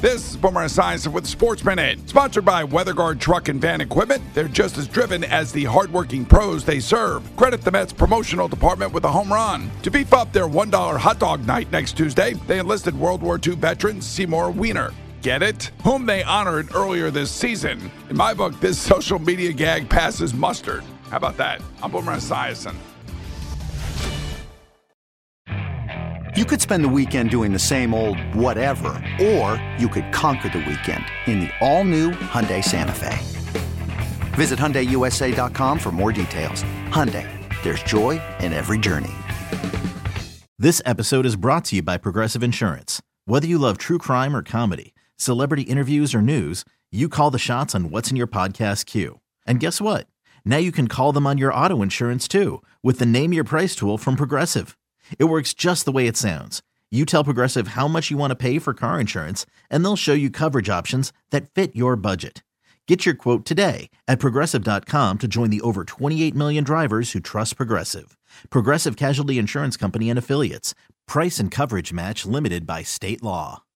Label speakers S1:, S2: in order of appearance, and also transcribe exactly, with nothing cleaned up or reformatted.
S1: This is Boomer Esiason with Sports Minute, sponsored by WeatherGuard Truck and Van Equipment. They're just as driven as the hardworking pros they serve. Credit the Mets promotional department with a home run. To beef up their one dollar hot dog night next Tuesday, they enlisted World War Two veteran Seymour Wiener. Get it? Whom they honored earlier this season. In my book, this social media gag passes mustard. How about that? I'm Boomer Esiason.
S2: You could spend the weekend doing the same old whatever, or you could conquer the weekend in the all-new Hyundai Santa Fe. Visit Hyundai U S A dot com for more details. Hyundai, there's joy in every journey.
S3: This episode is brought to you by Progressive Insurance. Whether you love true crime or comedy, celebrity interviews or news, you call the shots on what's in your podcast queue. And guess what? Now you can call them on your auto insurance too with the Name Your Price tool from Progressive. It works just the way it sounds. You tell Progressive how much you want to pay for car insurance, and they'll show you coverage options that fit your budget. Get your quote today at Progressive dot com to join the over twenty-eight million drivers who trust Progressive. Progressive Casualty Insurance Company and Affiliates. Price and coverage match limited by state law.